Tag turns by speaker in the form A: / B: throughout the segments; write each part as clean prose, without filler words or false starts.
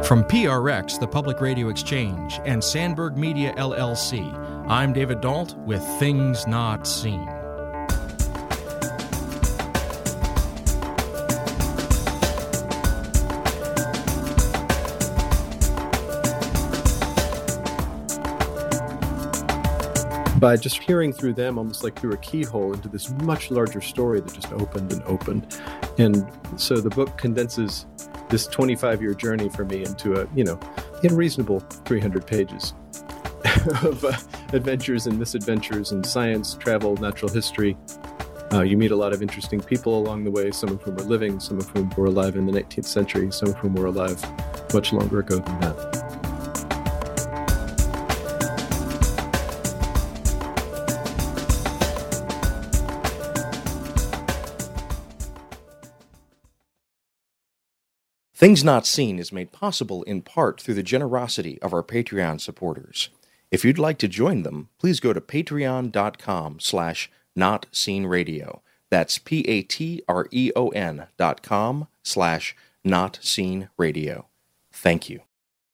A: From PRX, the Public Radio Exchange, and Sandberg Media LLC, I'm David Dault with Things Not Seen.
B: By just hearing through them, almost like through a keyhole into this much larger story that just opened and opened. And so the book condenses this 25-year journey for me into a, in reasonable 300 pages of adventures and misadventures in science, travel, natural history. You meet a lot of interesting people along the way, some of whom are living, some of whom were alive in the 19th century, some of whom were alive much longer ago than that.
A: Things Not Seen is made possible in part through the generosity of our Patreon supporters. If you'd like to join them, please go to patreon.com/notseenradio. That's patreon.com/notseenradio. Thank you.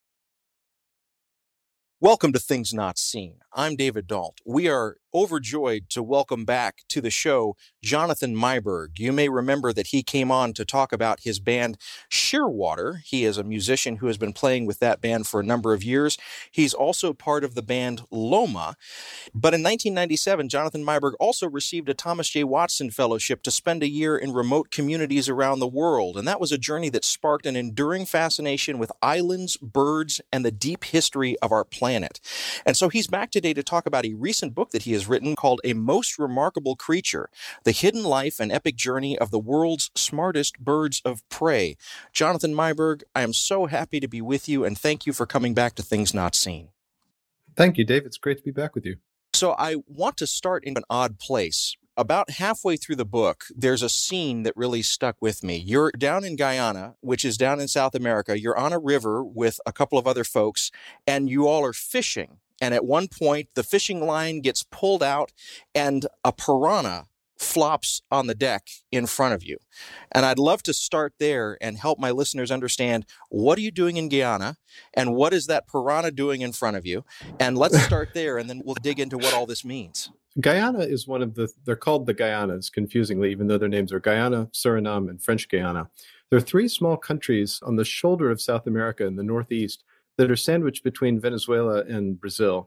A: Welcome to Things Not Seen. I'm David Dault. We are overjoyed to welcome back to the show Jonathan Meiberg. You may remember that he came on to talk about his band Shearwater. He is a musician who has been playing with that band for a number of years. He's also part of the band Loma. But in 1997, Jonathan Meiberg also received a Thomas J. Watson Fellowship to spend a year in remote communities around the world. And that was a journey that sparked an enduring fascination with islands, birds, and the deep history of our planet. And so he's back today to talk about a recent book that he has written called A Most Remarkable Creature, The Hidden Life and Epic Journey of the World's Smartest Birds of Prey. Jonathan Meiberg, I am so happy to be with you, and thank you for coming back to Things Not Seen.
B: Thank you, Dave. It's great to be back with you.
A: So I want to start in an odd place. About halfway through the book, there's a scene that really stuck with me. You're down in Guyana, which is down in South America. You're on a river with a couple of other folks, and you all are fishing. And at one point, the fishing line gets pulled out, and a piranha flops on the deck in front of you. And I'd love to start there and help my listeners understand, what are you doing in Guyana, and what is that piranha doing in front of you? And let's start there, and then we'll dig into what all this means.
B: Guyana is one of they're called the Guyanas, confusingly, even though their names are Guyana, Suriname, and French Guiana. There are three small countries on the shoulder of South America in the northeast that are sandwiched between Venezuela and Brazil.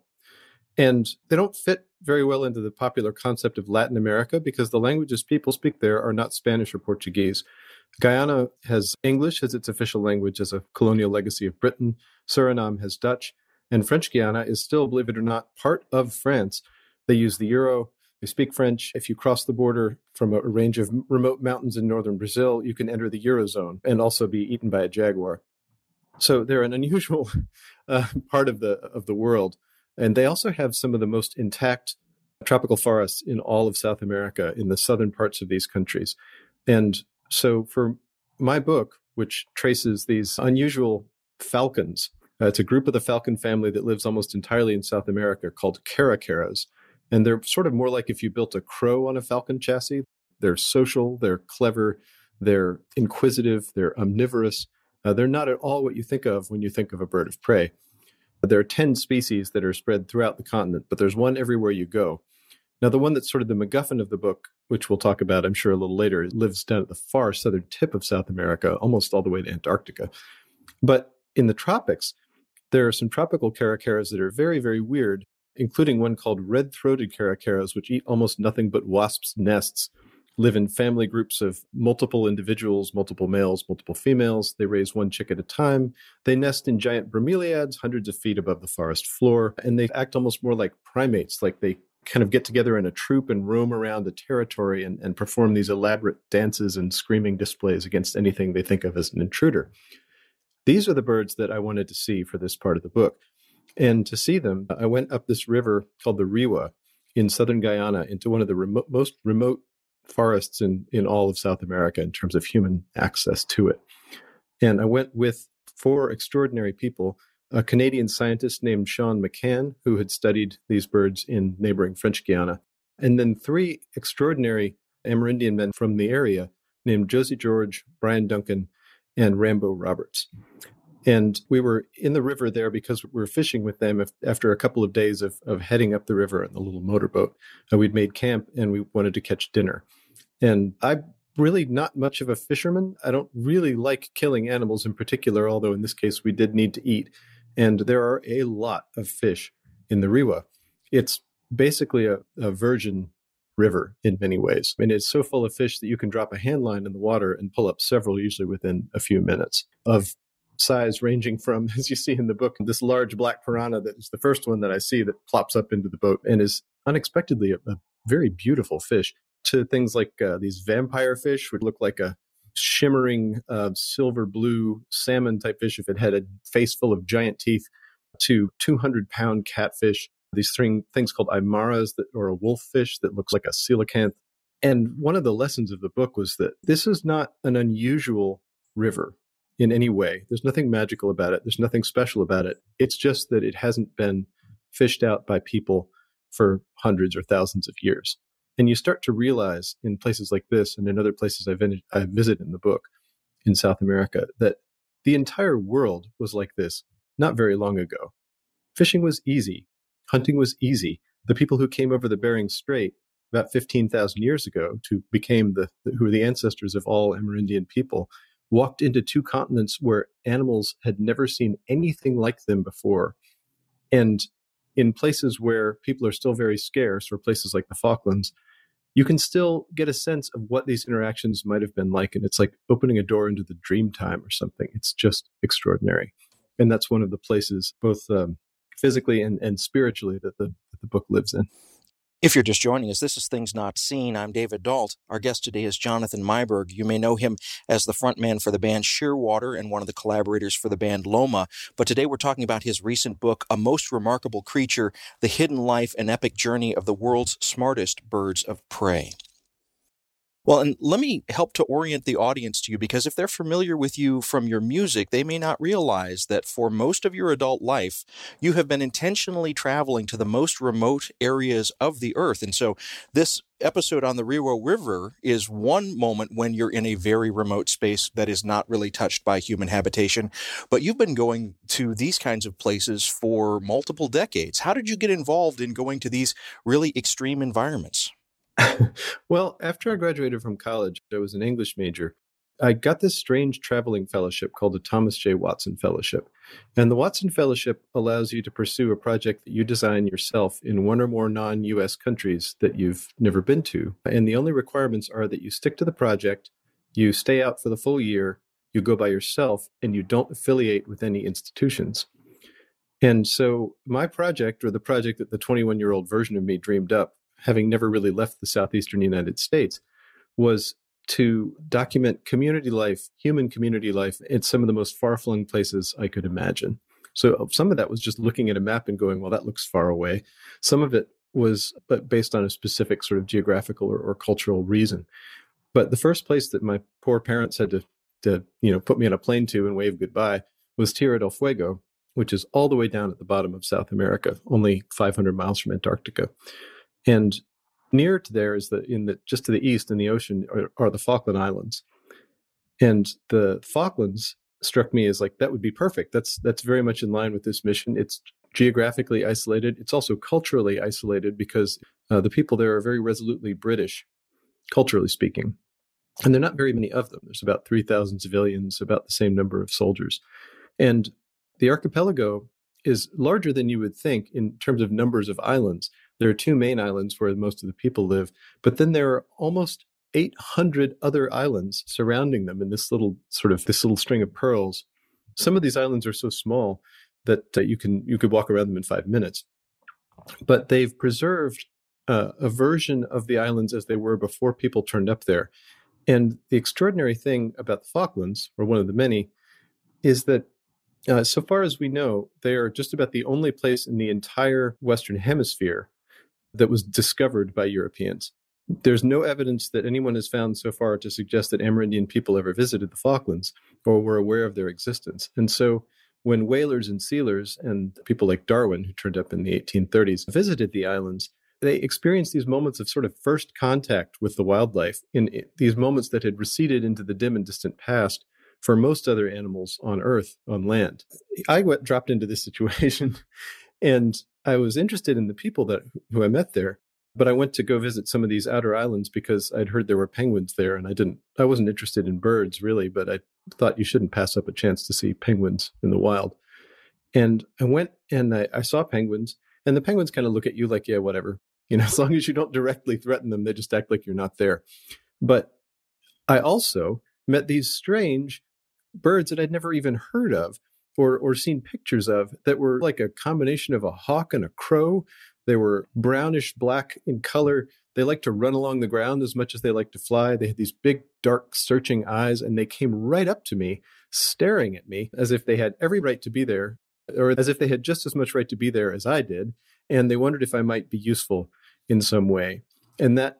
B: And they don't fit very well into the popular concept of Latin America because the languages people speak there are not Spanish or Portuguese. Guyana has English as its official language as a colonial legacy of Britain. Suriname has Dutch. And French Guiana is still, believe it or not, part of France. They use the euro. They speak French. If you cross the border from a range of remote mountains in northern Brazil, you can enter the Eurozone and also be eaten by a jaguar. So they're an unusual part of the world. And they also have some of the most intact tropical forests in all of South America, in the southern parts of these countries. And so for my book, which traces these unusual falcons, it's a group of the falcon family that lives almost entirely in South America called caracaras. And they're sort of more like if you built a crow on a falcon chassis. They're social, they're clever, they're inquisitive, they're omnivorous. They're not at all what you think of when you think of a bird of prey. There are 10 species that are spread throughout the continent, but there's one everywhere you go. Now, the one that's sort of the MacGuffin of the book, which we'll talk about, I'm sure, a little later, lives down at the far southern tip of South America, almost all the way to Antarctica. But in the tropics, there are some tropical caracaras that are very, very weird, including one called red-throated caracaras, which eat almost nothing but wasps' nests, live in family groups of multiple individuals, multiple males, multiple females. They raise one chick at a time. They nest in giant bromeliads, hundreds of feet above the forest floor, and they act almost more like primates, like they kind of get together in a troop and roam around the territory and perform these elaborate dances and screaming displays against anything they think of as an intruder. These are the birds that I wanted to see for this part of the book. And to see them, I went up this river called the Rewa in southern Guyana into one of the most remote forests in all of South America in terms of human access to it. And I went with 4 extraordinary people, a Canadian scientist named Sean McCann, who had studied these birds in neighboring French Guiana, and then 3 extraordinary Amerindian men from the area named Josie George, Brian Duncan, and Rambo Roberts. And we were in the river there because we were fishing with them after a couple of days of heading up the river in the little motorboat. We'd made camp and we wanted to catch dinner. And I'm really not much of a fisherman. I don't really like killing animals in particular, although in this case we did need to eat. And there are a lot of fish in the Rewa. It's basically a virgin river in many ways. I mean, it's so full of fish that you can drop a hand line in the water and pull up several, usually within a few minutes, of size ranging from, as you see in the book, this large black piranha that is the first one that I see that plops up into the boat and is unexpectedly a very beautiful fish, to things like these vampire fish, would look like a shimmering silver blue salmon type fish if it had a face full of giant teeth, to 200-pound catfish, these things called aimaras, or a wolf fish that looks like a coelacanth. And one of the lessons of the book was that this is not an unusual river in any way. There's nothing magical about it. There's nothing special about it. It's just that it hasn't been fished out by people for hundreds or thousands of years. And you start to realize in places like this and in other places I visit in the book in South America that the entire world was like this not very long ago. Fishing was easy. Hunting was easy. The people who came over the Bering Strait about 15,000 years ago, who were the ancestors of all Amerindian people, walked into two continents where animals had never seen anything like them before. And in places where people are still very scarce, or places like the Falklands, you can still get a sense of what these interactions might have been like. And it's like opening a door into the dream time or something. It's just extraordinary. And that's one of the places, both physically and spiritually, that the book lives in.
A: If you're just joining us, this is Things Not Seen. I'm David Dalt. Our guest today is Jonathan Myberg. You may know him as the frontman for the band Shearwater and one of the collaborators for the band Loma. But today we're talking about his recent book, A Most Remarkable Creature, The Hidden Life and Epic Journey of the World's Smartest Birds of Prey. Well, and let me help to orient the audience to you, because if they're familiar with you from your music, they may not realize that for most of your adult life, you have been intentionally traveling to the most remote areas of the earth. And so this episode on the Rewa River is one moment when you're in a very remote space that is not really touched by human habitation. But you've been going to these kinds of places for multiple decades. How did you get involved in going to these really extreme environments?
B: Well, after I graduated from college, I was an English major. I got this strange traveling fellowship called the Thomas J. Watson Fellowship. And the Watson Fellowship allows you to pursue a project that you design yourself in one or more non-U.S. countries that you've never been to. And the only requirements are that you stick to the project, you stay out for the full year, you go by yourself, and you don't affiliate with any institutions. And so my project, or the project that the 21-year-old version of me dreamed up, having never really left the southeastern United States, was to document community life, human community life, in some of the most far-flung places I could imagine. So some of that was just looking at a map and going, well, that looks far away. Some of it was based on a specific sort of geographical or cultural reason. But the first place that my poor parents had to put me on a plane to and wave goodbye was Tierra del Fuego, which is all the way down at the bottom of South America, only 500 miles from Antarctica. And near to there is just to the east in the ocean are the Falkland Islands. And the Falklands struck me as like, that would be perfect. That's very much in line with this mission. It's geographically isolated. It's also culturally isolated because the people there are very resolutely British, culturally speaking. And there are not very many of them. There's about 3,000 civilians, about the same number of soldiers. And the archipelago is larger than you would think in terms of numbers of islands. There are two main islands where most of the people live, but then there are almost 800 other islands surrounding them in this little string of pearls. Some of these islands are so small that you could walk around them in 5 minutes. But they've preserved a version of the islands as they were before people turned up there. And the extraordinary thing about the Falklands, or one of the many, is that so far as we know, they are just about the only place in the entire Western Hemisphere that was discovered by Europeans. There's no evidence that anyone has found so far to suggest that Amerindian people ever visited the Falklands or were aware of their existence. And so when whalers and sealers and people like Darwin, who turned up in the 1830s, visited the islands, they experienced these moments of sort of first contact with the wildlife, in these moments that had receded into the dim and distant past for most other animals on Earth, on land. I dropped into this situation and I was interested in the people who I met there, but I went to go visit some of these outer islands because I'd heard there were penguins there, and I wasn't interested in birds really, but I thought you shouldn't pass up a chance to see penguins in the wild. And I went and I saw penguins, and the penguins kind of look at you like, yeah, whatever. As long as you don't directly threaten them, they just act like you're not there. But I also met these strange birds that I'd never even heard of or seen pictures of that were like a combination of a hawk and a crow. They were brownish black in color. They like to run along the ground as much as they like to fly. They had these big, dark, searching eyes, and they came right up to me, staring at me as if they had every right to be there, or as if they had just as much right to be there as I did. And they wondered if I might be useful in some way. And that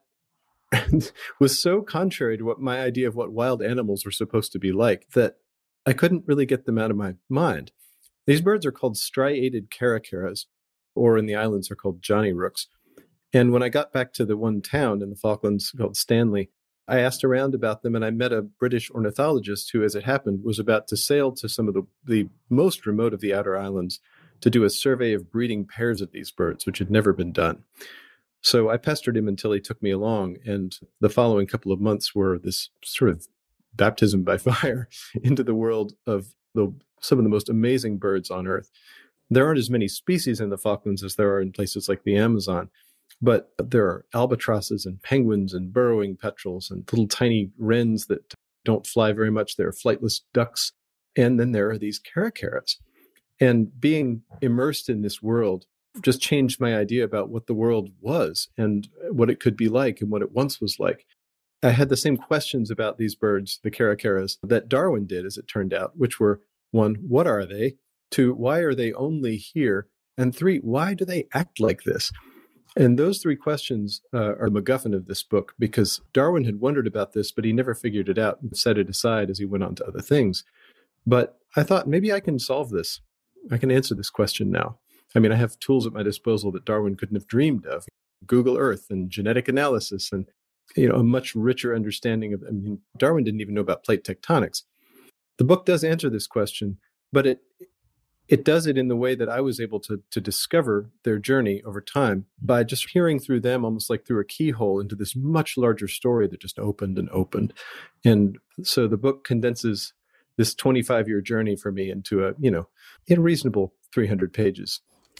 B: was so contrary to what my idea of what wild animals were supposed to be like that I couldn't really get them out of my mind. These birds are called striated caracaras, or in the islands are called Johnny Rooks. And when I got back to the one town in the Falklands called Stanley, I asked around about them, and I met a British ornithologist who, as it happened, was about to sail to some of the most remote of the outer islands to do a survey of breeding pairs of these birds, which had never been done. So I pestered him until he took me along, and the following couple of months were this sort of baptism by fire into the world of some of the most amazing birds on Earth. There aren't as many species in the Falklands as there are in places like the Amazon, but there are albatrosses and penguins and burrowing petrels and little tiny wrens that don't fly very much. There are flightless ducks. And then there are these caracaras. And being immersed in this world just changed my idea about what the world was and what it could be like and what it once was like. I had the same questions about these birds, the caracaras, that Darwin did, as it turned out, which were, 1, what are they? 2, why are they only here? And 3, why do they act like this? And those 3 questions are the MacGuffin of this book, because Darwin had wondered about this, but he never figured it out and set it aside as he went on to other things. But I thought, maybe I can solve this. I can answer this question now. I mean, I have tools at my disposal that Darwin couldn't have dreamed of. Google Earth and genetic analysis and a much richer understanding of, Darwin didn't even know about plate tectonics. The book does answer this question, but it does it in the way that I was able to discover their journey over time by just hearing through them almost like through a keyhole into this much larger story that just opened and opened. And so the book condenses this 25-year journey for me into a reasonable 300 pages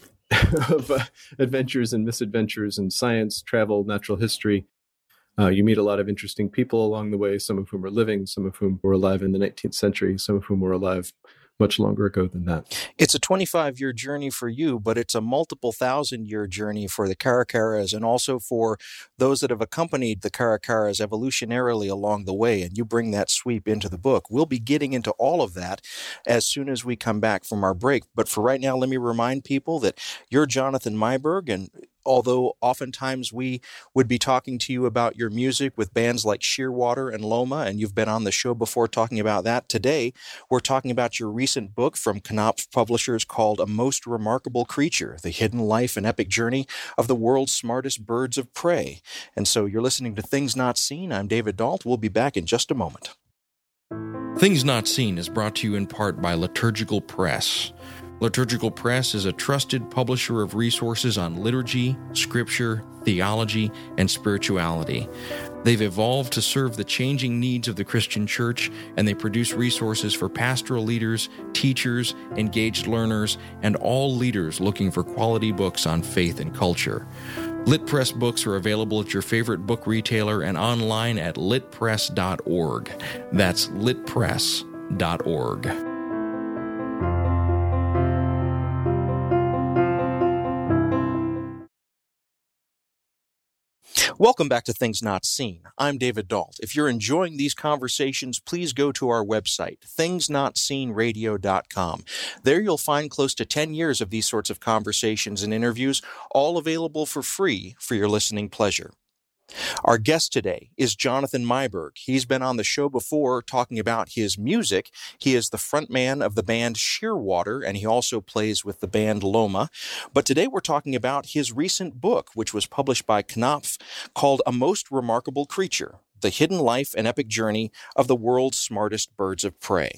B: of adventures and misadventures and science, travel, natural history. You meet a lot of interesting people along the way, some of whom are living, some of whom were alive in the 19th century, some of whom were alive much longer ago than that.
A: It's a 25-year journey for you, but it's a multiple thousand-year journey for the caracaras and also for those that have accompanied the caracaras evolutionarily along the way, and you bring that sweep into the book. We'll be getting into all of that as soon as we come back from our break. But for right now, let me remind people that you're Jonathan Myberg, and although oftentimes we would be talking to you about your music with bands like Shearwater and Loma, and you've been on the show before talking about that, today we're talking about your recent book from Knopf Publishers called A Most Remarkable Creature, The Hidden Life and Epic Journey of the World's Smartest Birds of Prey. And so you're listening to Things Not Seen. I'm David Dault. We'll be back in just a moment.
C: Things Not Seen is brought to you in part by Liturgical Press. Liturgical Press is a trusted publisher of resources on liturgy, scripture, theology, and spirituality. They've evolved to serve the changing needs of the Christian church, and they produce resources for pastoral leaders, teachers, engaged learners, and all leaders looking for quality books on faith and culture. Lit Press books are available at your favorite book retailer and online at litpress.org. That's litpress.org.
A: Welcome back to Things Not Seen. I'm David Dault. If you're enjoying these conversations, please go to our website, thingsnotseenradio.com. There you'll find close to 10 years of these sorts of conversations and interviews, all available for free for your listening pleasure. Our guest today is Jonathan Myberg. He's been on the show before talking about his music. He is the frontman of the band Shearwater, and he also plays with the band Loma. But today we're talking about his recent book, which was published by Knopf, called A Most Remarkable Creature, The Hidden Life and Epic Journey of the World's Smartest Birds of Prey.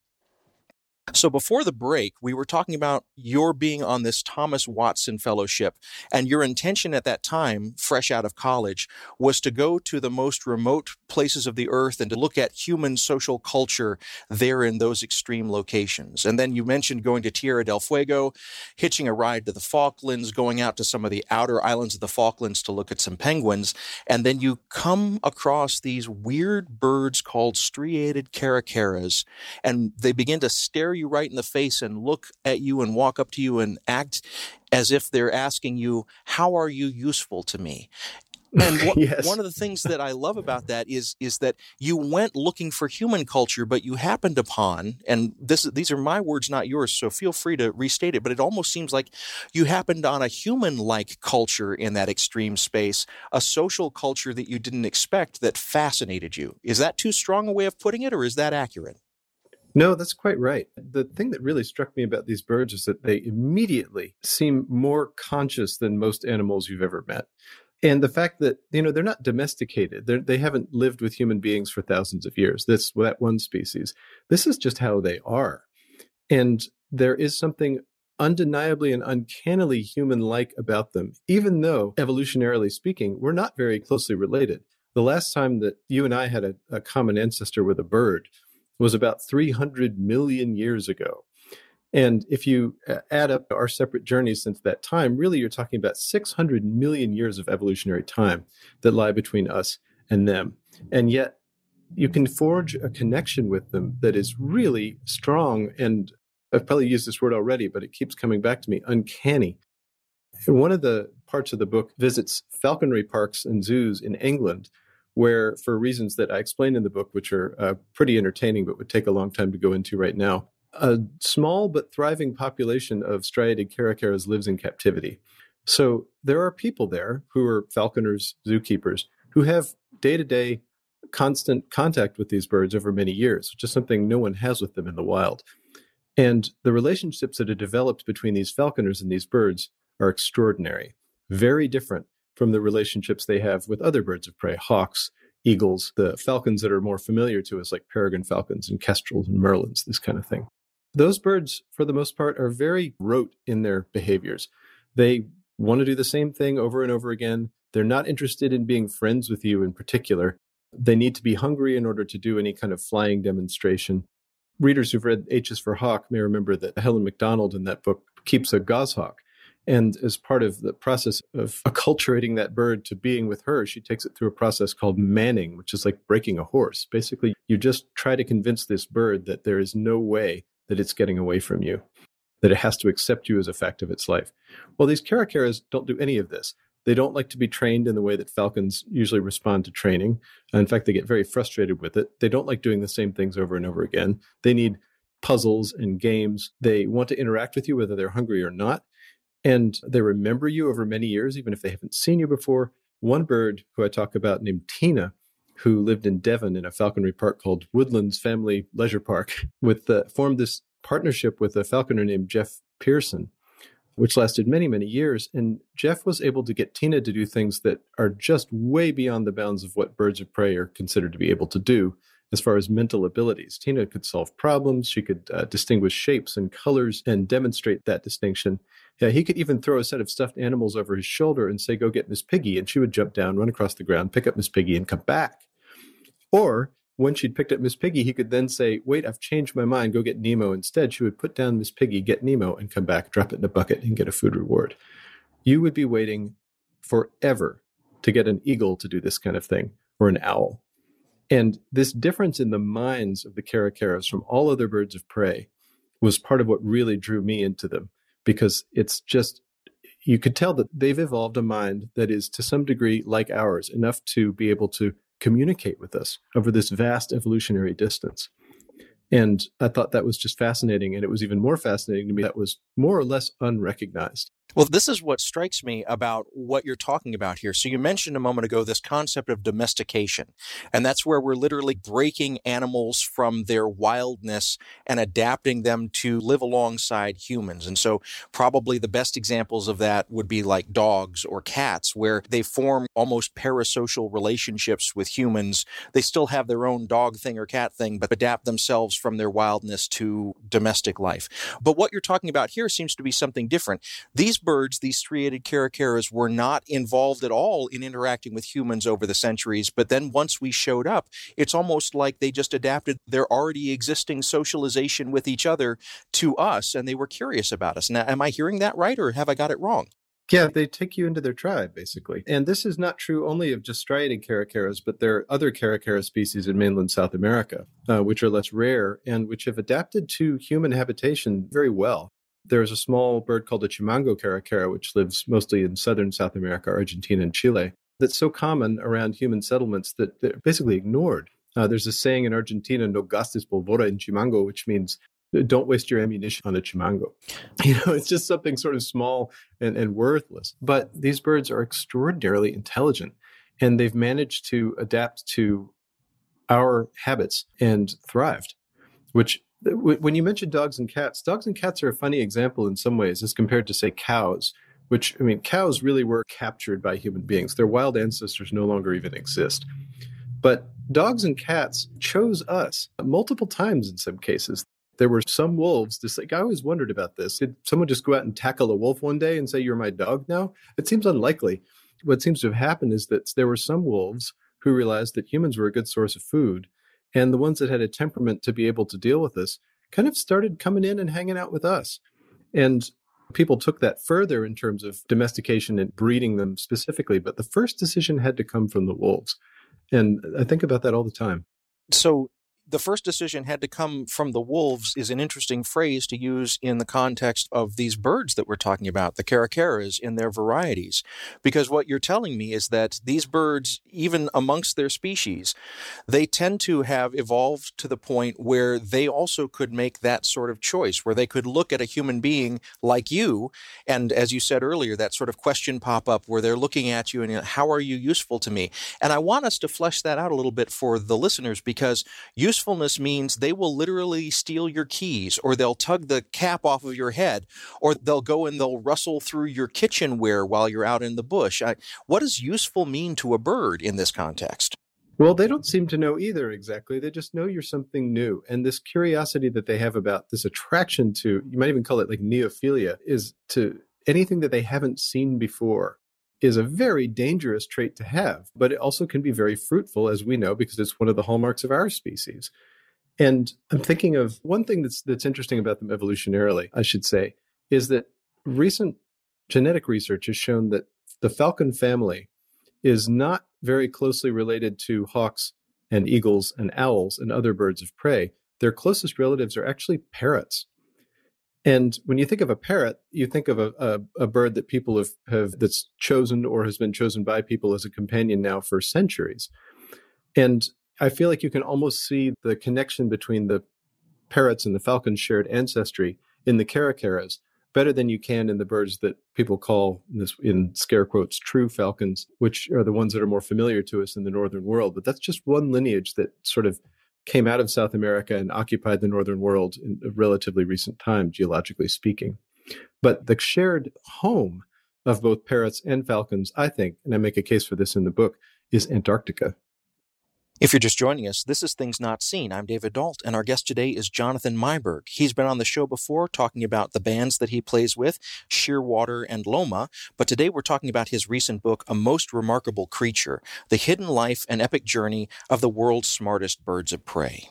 A: So before the break, we were talking about your being on this Thomas Watson Fellowship, and your intention at that time, fresh out of college, was to go to the most remote places of the earth and to look at human social culture there in those extreme locations. And then you mentioned going to Tierra del Fuego, hitching a ride to the Falklands, going out to some of the outer islands of the Falklands to look at some penguins, and then you come across these weird birds called striated caracaras, and they begin to stare you right in the face and look at you and walk up to you and act as if they're asking you, how are you useful to me? And
B: Yes.
A: one of the things that I love about that is that you went looking for human culture, but you happened upon, and these are my words, not yours, so feel free to restate it, but it almost seems like you happened on a human-like culture in that extreme space, a social culture that you didn't expect that fascinated you. Is that too strong a way of putting it, or is that accurate?
B: No, that's quite right. The thing that really struck me about these birds is that they immediately seem more conscious than most animals you've ever met. And the fact that, they're not domesticated. They haven't lived with human beings for thousands of years. That one species. This is just how they are. And there is something undeniably and uncannily human-like about them, even though, evolutionarily speaking, we're not very closely related. The last time that you and I had a common ancestor with a bird was about 300 million years ago. And if you add up our separate journeys since that time, really you're talking about 600 million years of evolutionary time that lie between us and them. And yet you can forge a connection with them that is really strong. And I've probably used this word already, but it keeps coming back to me, uncanny. And one of the parts of the book visits falconry parks and zoos in England, where, for reasons that I explained in the book, which are pretty entertaining but would take a long time to go into right now, a small but thriving population of striated caracaras lives in captivity. So there are people there who are falconers, zookeepers, who have day-to-day constant contact with these birds over many years, which is something no one has with them in the wild. And the relationships that are developed between these falconers and these birds are extraordinary, very different from the relationships they have with other birds of prey, hawks, eagles, the falcons that are more familiar to us, like peregrine falcons and kestrels and merlins, this kind of thing. Those birds, for the most part, are very rote in their behaviors. They want to do the same thing over and over again. They're not interested in being friends with you in particular. They need to be hungry in order to do any kind of flying demonstration. Readers who've read H is for Hawk may remember that Helen Macdonald in that book keeps a goshawk. And as part of the process of acculturating that bird to being with her, she takes it through a process called manning, which is like breaking a horse. Basically, you just try to convince this bird that there is no way that it's getting away from you, that it has to accept you as a fact of its life. Well, these caracaras don't do any of this. They don't like to be trained in the way that falcons usually respond to training. In fact, they get very frustrated with it. They don't like doing the same things over and over again. They need puzzles and games. They want to interact with you whether they're hungry or not. And they remember you over many years, even if they haven't seen you before. One bird who I talk about named Tina, who lived in Devon in a falconry park called Woodlands Family Leisure Park, formed this partnership with a falconer named Jeff Pearson, which lasted many, many years. And Jeff was able to get Tina to do things that are just way beyond the bounds of what birds of prey are considered to be able to do as far as mental abilities. Tina could solve problems. She could distinguish shapes and colors and demonstrate that distinction. Yeah, he could even throw a set of stuffed animals over his shoulder and say, go get Miss Piggy. And she would jump down, run across the ground, pick up Miss Piggy and come back. Or when she'd picked up Miss Piggy, he could then say, wait, I've changed my mind, go get Nemo instead. She would put down Miss Piggy, get Nemo, and come back, drop it in a bucket, and get a food reward. You would be waiting forever to get an eagle to do this kind of thing, or an owl. And this difference in the minds of the caracaras from all other birds of prey was part of what really drew me into them, because it's just, you could tell that they've evolved a mind that is to some degree like ours, enough to be able to communicate with us over this vast evolutionary distance. And I thought that was just fascinating. And it was even more fascinating to me that was more or less unrecognized.
A: Well, this is what strikes me about what you're talking about here. So you mentioned a moment ago this concept of domestication, and that's where we're literally breaking animals from their wildness and adapting them to live alongside humans. And so probably the best examples of that would be like dogs or cats, where they form almost parasocial relationships with humans. They still have their own dog thing or cat thing, but adapt themselves from their wildness to domestic life. But what you're talking about here seems to be something different. These birds, these striated caracaras, were not involved at all in interacting with humans over the centuries. But then once we showed up, it's almost like they just adapted their already existing socialization with each other to us, and they were curious about us. Now, am I hearing that right, or have I got it wrong?
B: Yeah, they take you into their tribe, basically. And this is not true only of just striated caracaras, but there are other caracara species in mainland South America, which are less rare and which have adapted to human habitation very well. There's a small bird called the Chimango caracara, which lives mostly in southern South America, Argentina, and Chile, that's so common around human settlements that they're basically ignored. There's a saying in Argentina, no gastes pólvora en chimango, which means don't waste your ammunition on a chimango. It's just something sort of small and worthless. But these birds are extraordinarily intelligent, and they've managed to adapt to our habits and thrived, which when you mention dogs and cats are a funny example in some ways as compared to, say, cows, which, cows really were captured by human beings. Their wild ancestors no longer even exist. But dogs and cats chose us multiple times in some cases. There were some wolves, I always wondered about this. Did someone just go out and tackle a wolf one day and say, you're my dog now? It seems unlikely. What seems to have happened is that there were some wolves who realized that humans were a good source of food. And the ones that had a temperament to be able to deal with this kind of started coming in and hanging out with us. And people took that further in terms of domestication and breeding them specifically. But the first decision had to come from the wolves. And I think about that all the time.
A: So the first decision had to come from the wolves is an interesting phrase to use in the context of these birds that we're talking about, the caracaras in their varieties. Because what you're telling me is that these birds, even amongst their species, they tend to have evolved to the point where they also could make that sort of choice, where they could look at a human being like you, and as you said earlier, that sort of question pop up where they're looking at you and, how are you useful to me? And I want us to flesh that out a little bit for the listeners, because usefulness means they will literally steal your keys, or they'll tug the cap off of your head, or they'll go and they'll rustle through your kitchenware while you're out in the bush. What does useful mean to a bird in this context?
B: Well, they don't seem to know either exactly. They just know you're something new. And this curiosity that they have about this attraction to, you might even call it like neophilia, is to anything that they haven't seen before, is a very dangerous trait to have, but it also can be very fruitful, as we know, because it's one of the hallmarks of our species. And I'm thinking of one thing that's interesting about them evolutionarily, I should say, is that recent genetic research has shown that the falcon family is not very closely related to hawks and eagles and owls and other birds of prey. Their closest relatives are actually parrots. And when you think of a parrot, you think of a bird that people have that's chosen or has been chosen by people as a companion now for centuries. And I feel like you can almost see the connection between the parrots and the falcon's shared ancestry in the caracaras better than you can in the birds that people call, in scare quotes, true falcons, which are the ones that are more familiar to us in the northern world. But that's just one lineage that sort of came out of South America and occupied the northern world in a relatively recent time, geologically speaking. But the shared home of both parrots and falcons, I think, and I make a case for this in the book, is Antarctica.
A: If you're just joining us, this is Things Not Seen. I'm David Dault, and our guest today is Jonathan Myberg. He's been on the show before talking about the bands that he plays with, Shearwater and Loma, but today we're talking about his recent book, A Most Remarkable Creature, The Hidden Life and Epic Journey of the World's Smartest Birds of Prey.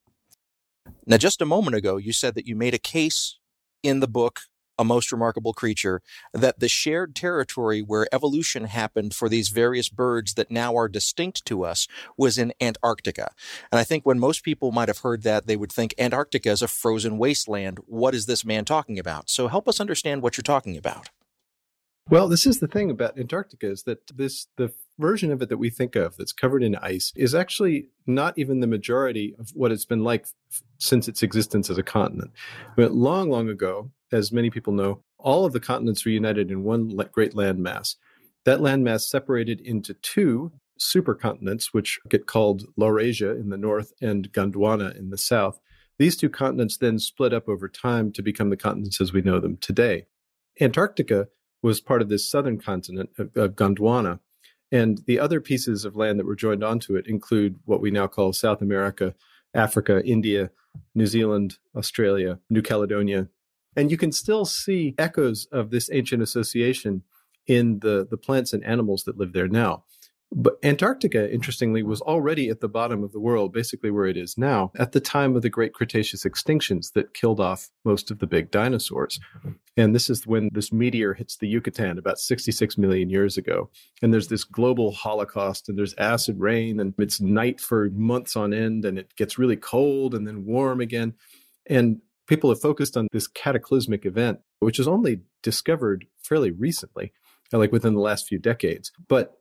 A: Now, just a moment ago, you said that you made a case in the book, A Most Remarkable Creature, that the shared territory where evolution happened for these various birds that now are distinct to us was in Antarctica. And I think when most people might have heard that, they would think Antarctica is a frozen wasteland. What is this man talking about? So help us understand what you're talking about.
B: Well, this is the thing about Antarctica, is that the version of it that we think of that's covered in ice is actually not even the majority of what it's been like since its existence as a continent. But long, long ago, as many people know, all of the continents were united in one great landmass. That landmass separated into two supercontinents, which get called Laurasia in the north and Gondwana in the south. These two continents then split up over time to become the continents as we know them today. Antarctica was part of this southern continent of Gondwana, and the other pieces of land that were joined onto it include what we now call South America, Africa, India, New Zealand, Australia, New Caledonia. And you can still see echoes of this ancient association in the plants and animals that live there now. But Antarctica, interestingly, was already at the bottom of the world, basically where it is now, at the time of the Great Cretaceous extinctions that killed off most of the big dinosaurs. And this is when this meteor hits the Yucatan about 66 million years ago. And there's this global holocaust, and there's acid rain, and it's night for months on end, and it gets really cold and then warm again. And people have focused on this cataclysmic event, which was only discovered fairly recently, like within the last few decades. But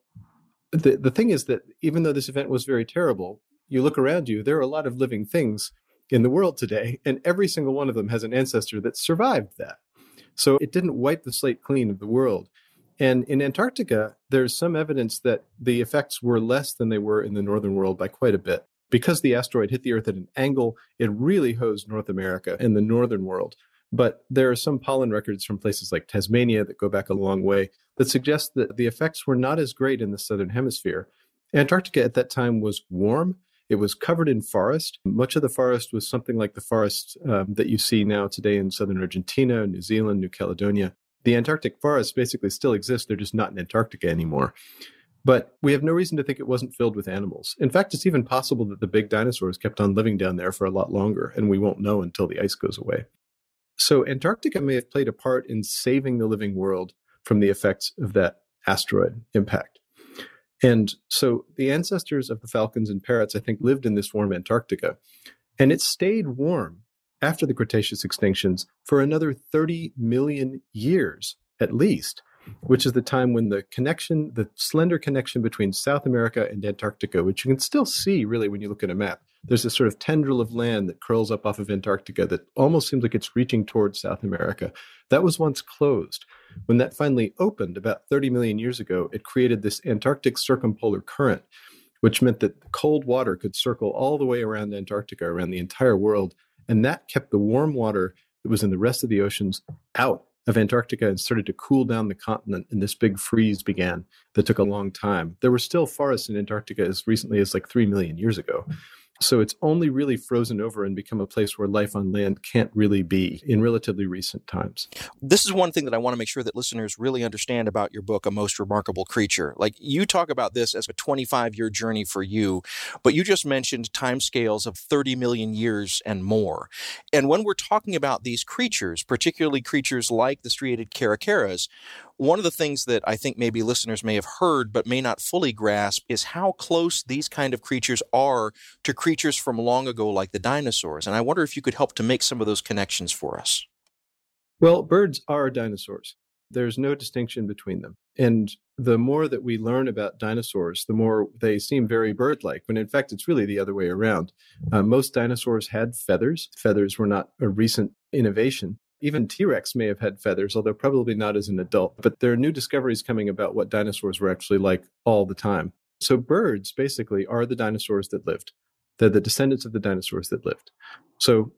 B: the thing is that even though this event was very terrible, you look around you, there are a lot of living things in the world today, and every single one of them has an ancestor that survived that. So it didn't wipe the slate clean of the world. And in Antarctica, there's some evidence that the effects were less than they were in the northern world by quite a bit. Because the asteroid hit the Earth at an angle, it really hosed North America and the northern world. But there are some pollen records from places like Tasmania that go back a long way that suggest that the effects were not as great in the southern hemisphere. Antarctica at that time was warm. It was covered in forest. Much of the forest was something like the forests that you see now today in southern Argentina, New Zealand, New Caledonia. The Antarctic forests basically still exist. They're just not in Antarctica anymore. But we have no reason to think it wasn't filled with animals. In fact, it's even possible that the big dinosaurs kept on living down there for a lot longer, and we won't know until the ice goes away. So Antarctica may have played a part in saving the living world from the effects of that asteroid impact. And so the ancestors of the falcons and parrots, I think, lived in this warm Antarctica. And it stayed warm after the Cretaceous extinctions for another 30 million years, at least, which is the time when the slender connection between South America and Antarctica, which you can still see really when you look at a map. There's this sort of tendril of land that curls up off of Antarctica that almost seems like it's reaching towards South America. That was once closed. When that finally opened about 30 million years ago, it created this Antarctic circumpolar current, which meant that cold water could circle all the way around Antarctica, around the entire world. And that kept the warm water that was in the rest of the oceans out of Antarctica and started to cool down the continent, and this big freeze began that took a long time. There were still forests in Antarctica as recently as like 3 million years ago. So it's only really frozen over and become a place where life on land can't really be in relatively recent times.
A: This is one thing that I want to make sure that listeners really understand about your book, A Most Remarkable Creature. Like, you talk about this as a 25-year journey for you, but you just mentioned timescales of 30 million years and more. And when we're talking about these creatures, particularly creatures like the striated caracaras, one of the things that I think maybe listeners may have heard but may not fully grasp is how close these kind of creatures are to creatures from long ago like the dinosaurs. And I wonder if you could help to make some of those connections for us.
B: Well, birds are dinosaurs. There's no distinction between them. And the more that we learn about dinosaurs, the more they seem very bird-like, when in fact it's really the other way around. Most dinosaurs had feathers. Feathers were not a recent innovation. Even T-Rex may have had feathers, although probably not as an adult. But there are new discoveries coming about what dinosaurs were actually like all the time. So birds basically are the dinosaurs that lived. They're the descendants of the dinosaurs that lived. So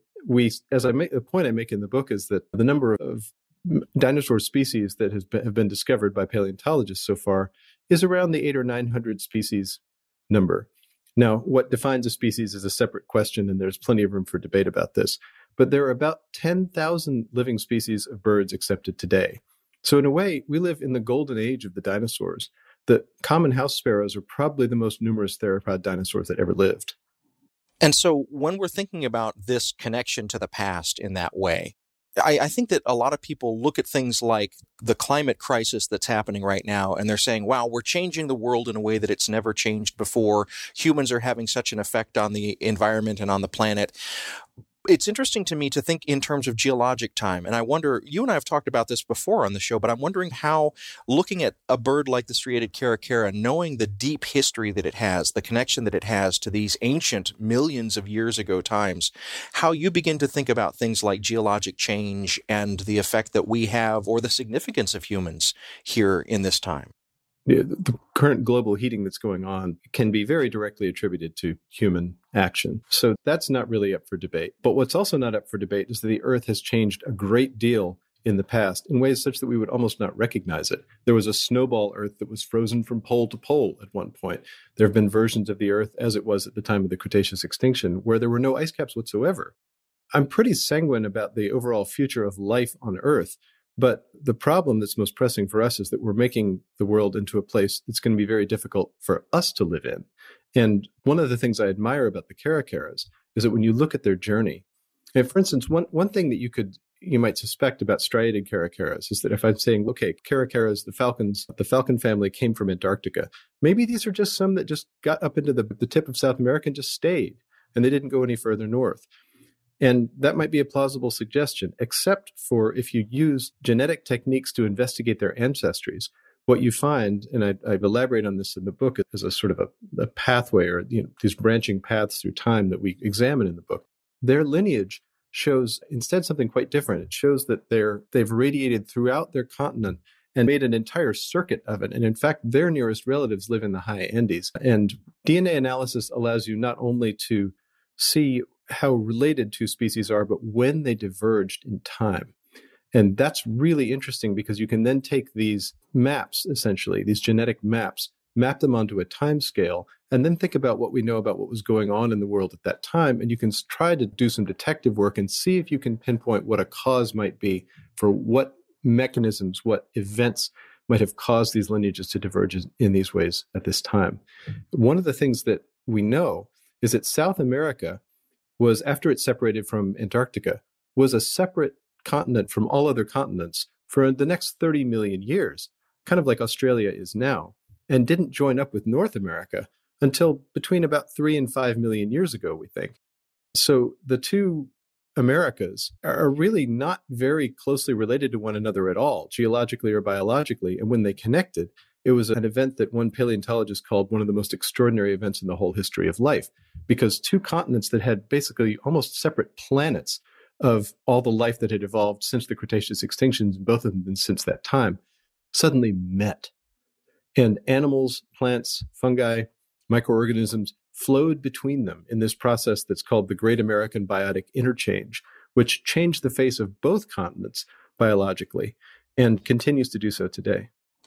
B: the point I make in the book is that the number of dinosaur species that have been discovered by paleontologists so far is around the 800 or 900 species number. Now, what defines a species is a separate question, and there's plenty of room for debate about this. But there are about 10,000 living species of birds accepted today. So in a way, we live in the golden age of the dinosaurs. The common house sparrows are probably the most numerous theropod dinosaurs that ever lived.
A: And so when we're thinking about this connection to the past in that way, I think that a lot of people look at things like the climate crisis that's happening right now, and they're saying, wow, we're changing the world in a way that it's never changed before. Humans are having such an effect on the environment and on the planet. It's interesting to me to think in terms of geologic time. And I wonder, you and I have talked about this before on the show, but I'm wondering how, looking at a bird like the striated caracara, knowing the deep history that it has, the connection that it has to these ancient millions of years ago times, how you begin to think about things like geologic change and the effect that we have or the significance of humans here in this time.
B: The current global heating that's going on can be very directly attributed to human action. So that's not really up for debate. But what's also not up for debate is that the Earth has changed a great deal in the past in ways such that we would almost not recognize it. There was a snowball Earth that was frozen from pole to pole at one point. There have been versions of the Earth, as it was at the time of the Cretaceous extinction, where there were no ice caps whatsoever. I'm pretty sanguine about the overall future of life on Earth. But the problem that's most pressing for us is that we're making the world into a place that's going to be very difficult for us to live in. And one of the things I admire about the caracaras is that when you look at their journey, and for instance, one thing that you might suspect about striated caracaras is that if I'm saying, okay, caracaras, the falcon family came from Antarctica, maybe these are just some that just got up into the tip of South America and just stayed, and they didn't go any further north. And that might be a plausible suggestion, except for if you use genetic techniques to investigate their ancestries. What you find, and I've elaborated on this in the book, is a sort of a pathway or these branching paths through time that we examine in the book. Their lineage shows instead something quite different. It shows that they've radiated throughout their continent and made an entire circuit of it. And in fact, their nearest relatives live in the high Andes. And DNA analysis allows you not only to see how related two species are, but when they diverged in time. And that's really interesting because you can then take these maps, essentially, these genetic maps, map them onto a time scale, and then think about what we know about what was going on in the world at that time. And you can try to do some detective work and see if you can pinpoint what a cause might be for what mechanisms, what events might have caused these lineages to diverge in these ways at this time. One of the things that we know is that South America was, after it separated from Antarctica, was a separate continent from all other continents for the next 30 million years, kind of like Australia is now, and didn't join up with North America until between about 3 and 5 million years ago, we think. So the two Americas are really not very closely related to one another at all, geologically or biologically, and when they connected, it was an event that one paleontologist called one of the most extraordinary events in the whole history of life, because two continents that had basically almost separate planets of all the life that had evolved since the Cretaceous extinctions, both of them since that time, suddenly met. And animals, plants, fungi, microorganisms flowed between them in this process that's called the Great American Biotic Interchange, which changed the face of both continents biologically and continues to do so today.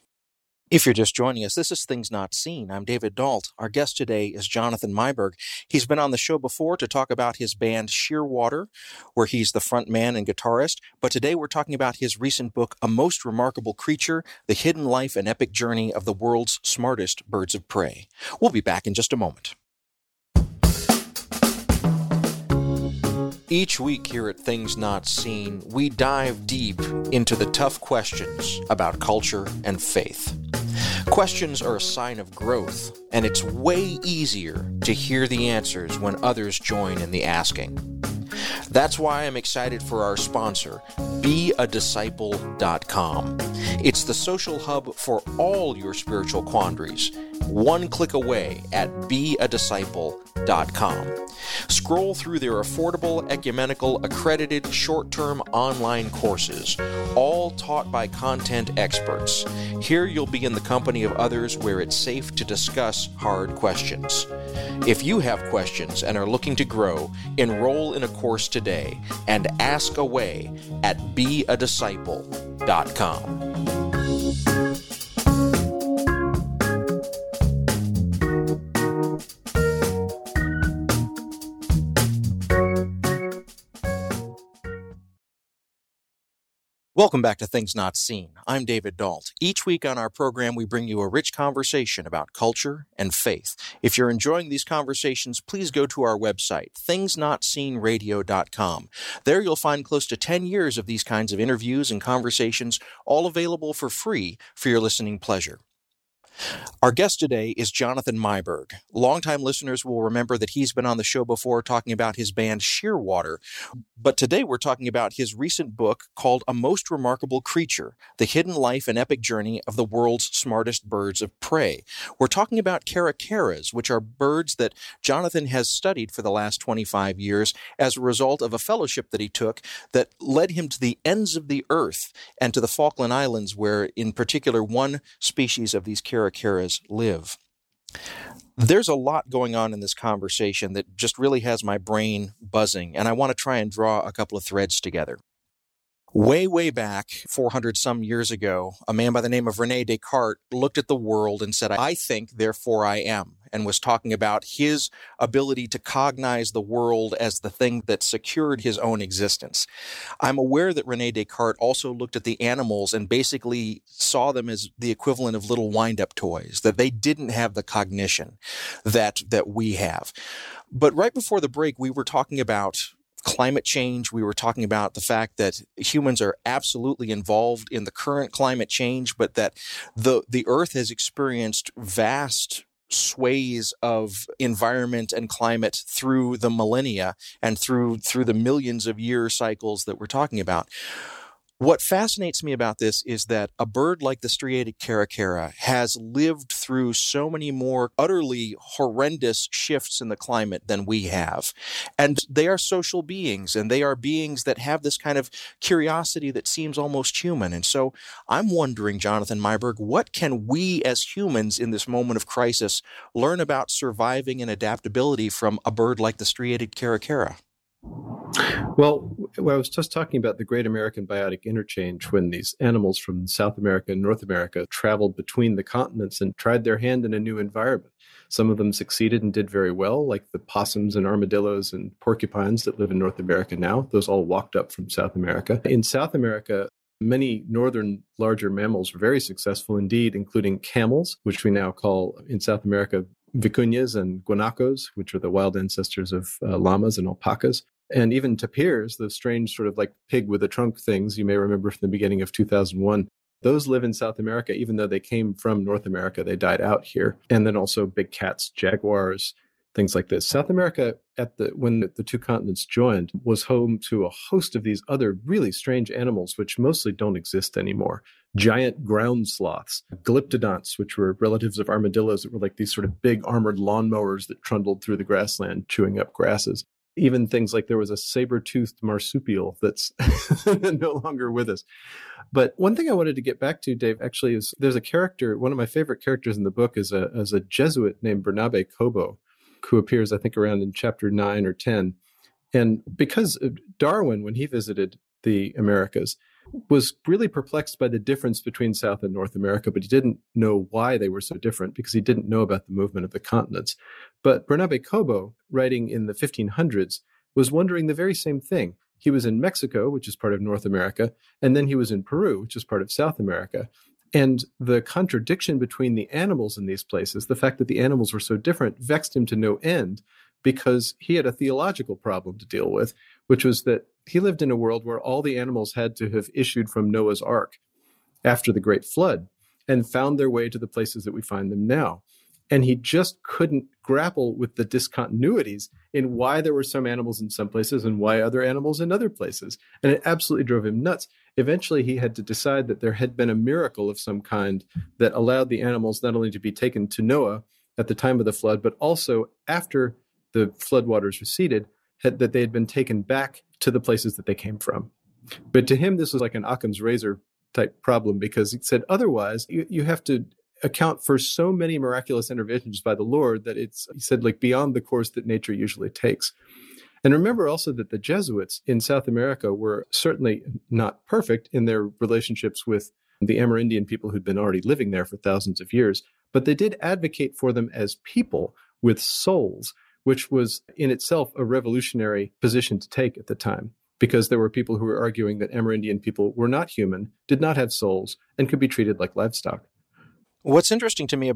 A: If you're just joining us, this is Things Not Seen. I'm David Dault. Our guest today is Jonathan Myberg. He's been on the show before to talk about his band Shearwater, where he's the front man and guitarist. But today we're talking about his recent book, A Most Remarkable Creature, The Hidden Life and Epic Journey of the World's Smartest Birds of Prey. We'll be back in just a moment. Each week here at Things Not Seen, we dive deep into the tough questions about culture and faith. Questions are a sign of growth, and it's way easier to hear the answers when others join in the asking. That's why I'm excited for our sponsor, beadisciple.com. It's the social hub for all your spiritual quandaries. One click away at beadisciple.com. Scroll through their affordable, ecumenical, accredited, short-term online courses, all taught by content experts. Here you'll be in the company of others where it's safe to discuss hard questions. If you have questions and are looking to grow, enroll in a course today and ask away at beadisciple.com. Welcome back to Things Not Seen. I'm David Dault. Each week on our program, we bring you a rich conversation about culture and faith. If you're enjoying these conversations, please go to our website, thingsnotseenradio.com. There you'll find close to 10 years of these kinds of interviews and conversations, all available for free for your listening pleasure. Our guest today is Jonathan Myberg. Longtime listeners will remember that he's been on the show before talking about his band Shearwater. But today we're talking about his recent book called A Most Remarkable Creature, The Hidden Life and Epic Journey of the World's Smartest Birds of Prey. We're talking about caracaras, which are birds that Jonathan has studied for the last 25 years as a result of a fellowship that he took that led him to the ends of the earth and to the Falkland Islands, where in particular one species of these caracaras live. There's a lot going on in this conversation that just really has my brain buzzing, and I want to try and draw a couple of threads together. Way, way back, 400 some years ago, a man by the name of René Descartes looked at the world and said, "I think, therefore I am," and was talking about his ability to cognize the world as the thing that secured his own existence. I'm aware that René Descartes also looked at the animals and basically saw them as the equivalent of little wind-up toys, that they didn't have the cognition that we have. But right before the break, we were talking about climate change. We were talking about the fact that humans are absolutely involved in the current climate change, but that the Earth has experienced vast sways of environment and climate through the millennia and through the millions of year cycles that we're talking about. What fascinates me about this is that a bird like the striated caracara has lived through so many more utterly horrendous shifts in the climate than we have. And they are social beings, and they are beings that have this kind of curiosity that seems almost human. And so I'm wondering, Jonathan Myberg, what can we as humans in this moment of crisis learn about surviving and adaptability from a bird like the striated caracara?
B: Well, I was just talking about the Great American Biotic Interchange, when these animals from South America and North America traveled between the continents and tried their hand in a new environment. Some of them succeeded and did very well, like the possums and armadillos and porcupines that live in North America now. Those all walked up from South America. In South America, many northern larger mammals were very successful indeed, including camels, which we now call in South America vicuñas and guanacos, which are the wild ancestors of llamas and alpacas. And even tapirs, those strange sort of like pig with a trunk things you may remember from the beginning of 2001, those live in South America, even though they came from North America. They died out here. And then also big cats, jaguars, things like this. South America, when the two continents joined, was home to a host of these other really strange animals, which mostly don't exist anymore. Giant ground sloths, glyptodonts, which were relatives of armadillos that were like these sort of big armored lawnmowers that trundled through the grassland, chewing up grasses. Even things like there was a saber-toothed marsupial that's no longer with us. But one thing I wanted to get back to, Dave, actually is there's a character, one of my favorite characters in the book is a Jesuit named Bernabe Cobo, who appears, I think, around in chapter 9 or 10. And because Darwin, when he visited the Americas, was really perplexed by the difference between South and North America, but he didn't know why they were so different because he didn't know about the movement of the continents. But Bernabe Cobo, writing in the 1500s, was wondering the very same thing. He was in Mexico, which is part of North America, and then he was in Peru, which is part of South America. And the contradiction between the animals in these places, the fact that the animals were so different, vexed him to no end, because he had a theological problem to deal with, which was that he lived in a world where all the animals had to have issued from Noah's Ark after the Great Flood and found their way to the places that we find them now. And he just couldn't grapple with the discontinuities in why there were some animals in some places and why other animals in other places. And it absolutely drove him nuts. Eventually, he had to decide that there had been a miracle of some kind that allowed the animals not only to be taken to Noah at the time of the flood, but also after the floodwaters receded, that they had been taken back to the places that they came from. But to him, this was like an Occam's razor type problem, because he said, otherwise, you have to account for so many miraculous interventions by the Lord that it's, he said, like beyond the course that nature usually takes. And remember also that the Jesuits in South America were certainly not perfect in their relationships with the Amerindian people who'd been already living there for thousands of years, but they did advocate for them as people with souls, which was in itself a revolutionary position to take at the time, because there were people who were arguing that Amerindian people were not human, did not have souls, and could be treated like livestock.
A: What's interesting to me about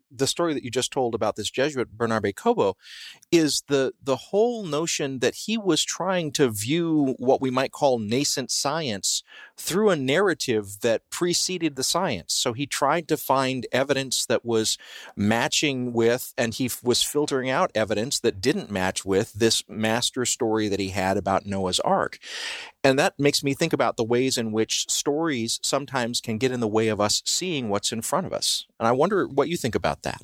A: the story that you just told about this Jesuit, Bernard Bécobo, is the whole notion that he was trying to view what we might call nascent science through a narrative that preceded the science. So he tried to find evidence that was matching with, and he was filtering out evidence that didn't match with this master story that he had about Noah's Ark. And that makes me think about the ways in which stories sometimes can get in the way of us seeing what's in front of us. And I wonder what you think about that.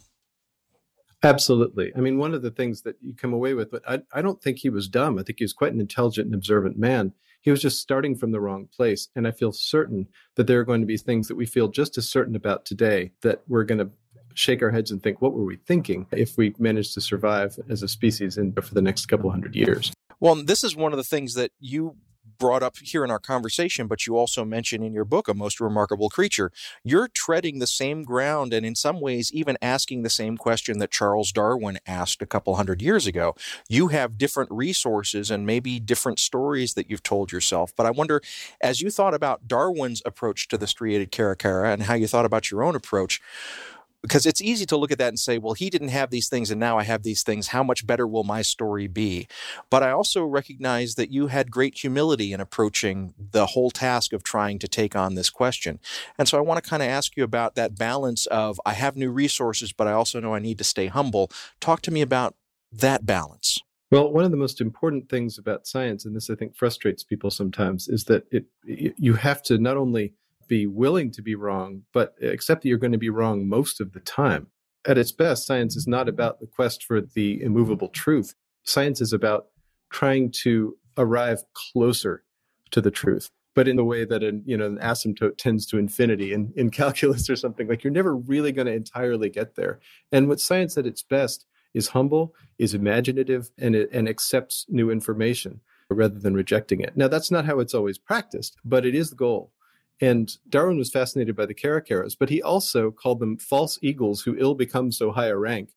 B: Absolutely. I mean, one of the things that you come away with, but I don't think he was dumb. I think he was quite an intelligent and observant man. He was just starting from the wrong place. And I feel certain that there are going to be things that we feel just as certain about today that we're going to shake our heads and think, what were we thinking if we managed to survive as a species for the next couple hundred years?
A: Well, this is one of the things that you brought up here in our conversation, but you also mentioned in your book, A Most Remarkable Creature. You're treading the same ground and in some ways even asking the same question that Charles Darwin asked a couple hundred years ago. You have different resources and maybe different stories that you've told yourself. But I wonder, as you thought about Darwin's approach to the striated caracara and how you thought about your own approach, because it's easy to look at that and say, well, he didn't have these things and now I have these things. How much better will my story be? But I also recognize that you had great humility in approaching the whole task of trying to take on this question. And so I want to kind of ask you about that balance of, I have new resources, but I also know I need to stay humble. Talk to me about that balance.
B: Well, one of the most important things about science, and this I think frustrates people sometimes, is that you have to not only be willing to be wrong, but accept that you're going to be wrong most of the time. At its best, science is not about the quest for the immovable truth. Science is about trying to arrive closer to the truth, but in the way that an asymptote tends to infinity in calculus or something. Like, you're never really going to entirely get there. And what science at its best is humble, is imaginative, and accepts new information rather than rejecting it. Now, that's not how it's always practiced, but it is the goal. And Darwin was fascinated by the caracaras, but he also called them false eagles who ill become so high a rank.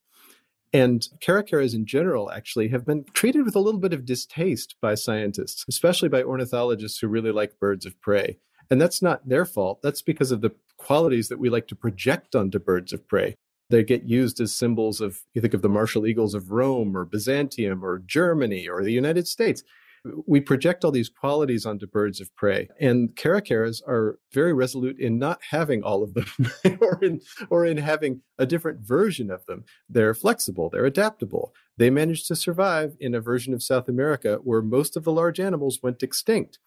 B: And caracaras in general actually have been treated with a little bit of distaste by scientists, especially by ornithologists who really like birds of prey. And that's not their fault. That's because of the qualities that we like to project onto birds of prey. They get used as symbols of, you think of the martial eagles of Rome or Byzantium or Germany or the United States. We project all these qualities onto birds of prey, and caracaras are very resolute in not having all of them or in having a different version of them. They're flexible, they're adaptable. They managed to survive in a version of South America where most of the large animals went extinct.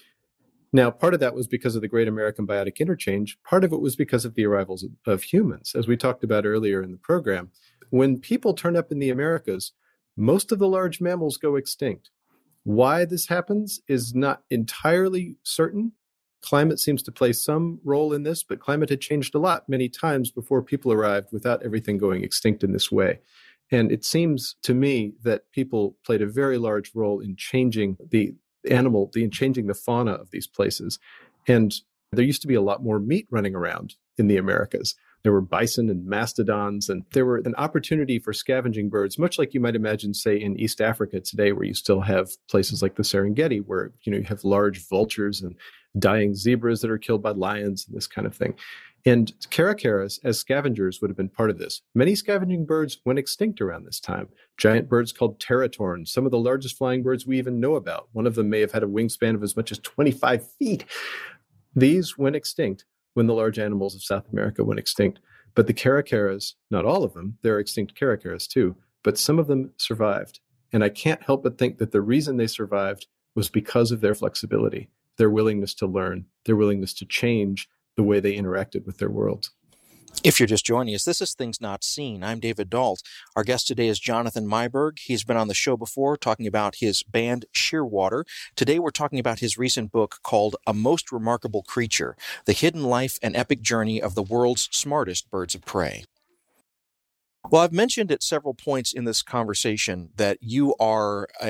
B: Now, part of that was because of the Great American Biotic Interchange. Part of it was because of the arrivals of humans. As we talked about earlier in the program, when people turn up in the Americas, most of the large mammals go extinct. Why this happens is not entirely certain. Climate seems to play some role in this, but climate had changed a lot many times before people arrived without everything going extinct in this way. And it seems to me that people played a very large role in changing the changing the fauna of these places. And there used to be a lot more meat running around in the Americas. There were bison and mastodons, and there were an opportunity for scavenging birds, much like you might imagine, say, in East Africa today, where you still have places like the Serengeti, where you have large vultures and dying zebras that are killed by lions and this kind of thing. And caracaras, as scavengers, would have been part of this. Many scavenging birds went extinct around this time. Giant birds called teratorns, some of the largest flying birds we even know about. One of them may have had a wingspan of as much as 25 feet. These went extinct when the large animals of South America went extinct. But the caracaras, not all of them, there are extinct caracaras too, but some of them survived. And I can't help but think that the reason they survived was because of their flexibility, their willingness to learn, their willingness to change the way they interacted with their world.
A: If you're just joining us, this is Things Not Seen. I'm David Dault. Our guest today is Jonathan Myberg. He's been on the show before talking about his band Shearwater. Today we're talking about his recent book called A Most Remarkable Creature, The Hidden Life and Epic Journey of the World's Smartest Birds of Prey. Well, I've mentioned at several points in this conversation that you are a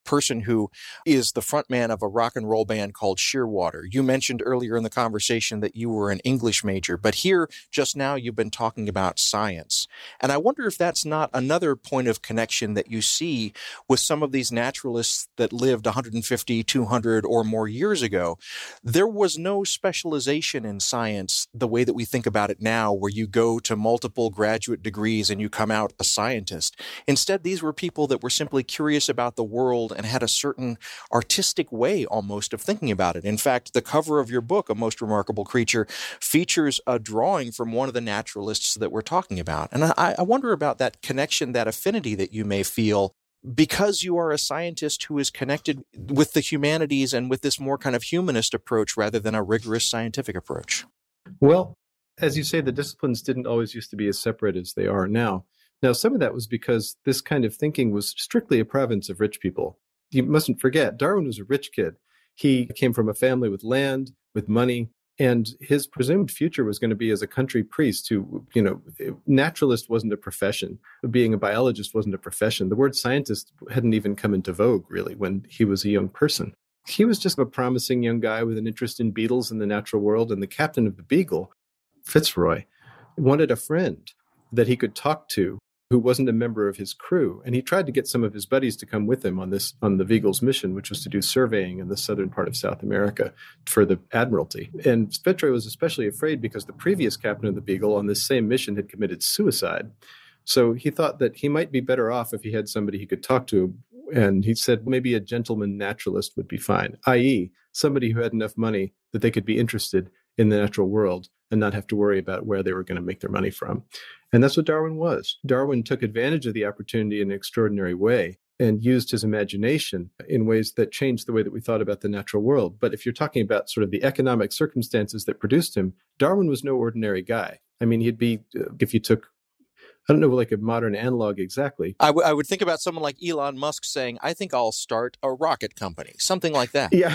A: person who is the frontman of a rock and roll band called Shearwater. You mentioned earlier in the conversation that you were an English major, but here just now you've been talking about science. And I wonder if that's not another point of connection that you see with some of these naturalists that lived 150, 200 or more years ago. There was no specialization in science the way that we think about it now, where you go to multiple graduate degrees and you come out a scientist. Instead, these were people that were simply curious about the world and had a certain artistic way almost of thinking about it. In fact, the cover of your book, A Most Remarkable Creature, features a drawing from one of the naturalists that we're talking about. And I wonder about that connection, that affinity that you may feel because you are a scientist who is connected with the humanities and with this more kind of humanist approach rather than a rigorous scientific approach.
B: Well, as you say, the disciplines didn't always used to be as separate as they are now. Now, some of that was because this kind of thinking was strictly a province of rich people. You mustn't forget, Darwin was a rich kid. He came from a family with land, with money, and his presumed future was going to be as a country priest who, naturalist wasn't a profession. Being a biologist wasn't a profession. The word scientist hadn't even come into vogue, really, when he was a young person. He was just a promising young guy with an interest in beetles and the natural world, and the captain of the Beagle, Fitzroy, wanted a friend that he could talk to who wasn't a member of his crew. And he tried to get some of his buddies to come with him on the Beagle's mission, which was to do surveying in the southern part of South America for the Admiralty. And Fitzroy was especially afraid because the previous captain of the Beagle on this same mission had committed suicide. So he thought that he might be better off if he had somebody he could talk to. And he said maybe a gentleman naturalist would be fine, i.e., somebody who had enough money that they could be interested in the natural world and not have to worry about where they were going to make their money from. And that's what Darwin was. Darwin took advantage of the opportunity in an extraordinary way and used his imagination in ways that changed the way that we thought about the natural world. But if you're talking about sort of the economic circumstances that produced him, Darwin was no ordinary guy. I mean, he'd be, if you took, I don't know, like a modern analog exactly.
A: I would think about someone like Elon Musk saying, I think I'll start a rocket company, something like that.
B: Yeah.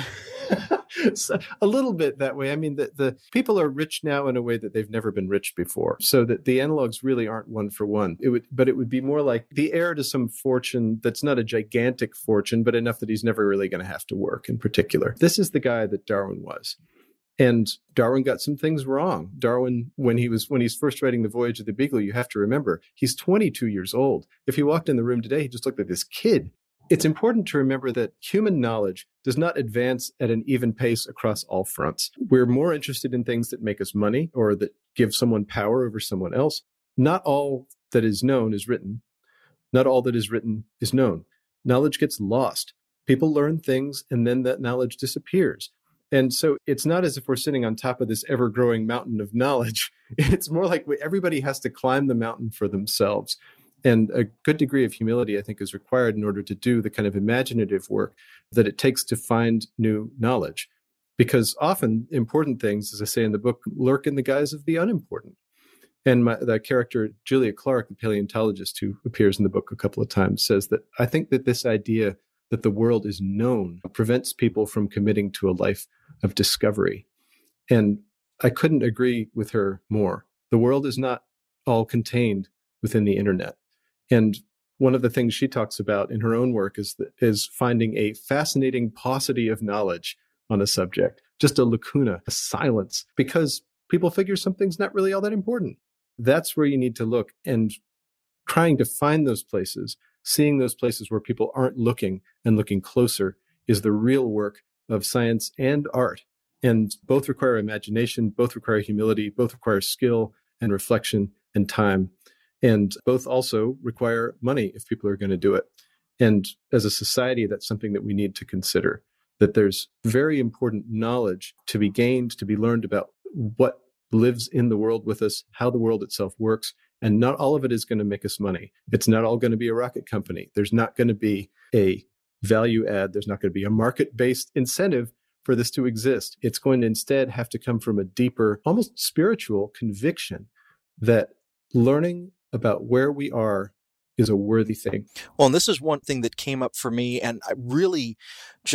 B: So, a little bit that way. I mean, the people are rich now in a way that they've never been rich before. So that the analogs really aren't one for one. It would be more like the heir to some fortune that's not a gigantic fortune, but enough that he's never really going to have to work in particular. This is the guy that Darwin was. And Darwin got some things wrong. Darwin, when he's first writing The Voyage of the Beagle, you have to remember, he's 22 years old. If he walked in the room today, he just looked like this kid. It's important to remember that human knowledge does not advance at an even pace across all fronts. We're more interested in things that make us money or that give someone power over someone else. Not all that is known is written. Not all that is written is known. Knowledge gets lost. People learn things and then that knowledge disappears. And so it's not as if we're sitting on top of this ever-growing mountain of knowledge. It's more like everybody has to climb the mountain for themselves. And a good degree of humility, I think, is required in order to do the kind of imaginative work that it takes to find new knowledge. Because often important things, as I say in the book, lurk in the guise of the unimportant. And the character, Julia Clark, the paleontologist who appears in the book a couple of times, says that I think that this idea that the world is known prevents people from committing to a life of discovery. And I couldn't agree with her more. The world is not all contained within the internet. And one of the things she talks about in her own work is finding a fascinating paucity of knowledge on a subject, just a lacuna, a silence, because people figure something's not really all that important. That's where you need to look, and trying to find those places, seeing those places where people aren't looking and looking closer is the real work of science and art. And both require imagination, both require humility, both require skill and reflection and time. And both also require money if people are going to do it. And as a society, that's something that we need to consider, that there's very important knowledge to be gained, to be learned about what lives in the world with us, how the world itself works. And not all of it is going to make us money. It's not all going to be a rocket company. There's not going to be a value add. There's not going to be a market-based incentive for this to exist. It's going to instead have to come from a deeper, almost spiritual conviction that learning about where we are is a worthy thing.
A: Well, and this is one thing that came up for me, and I really just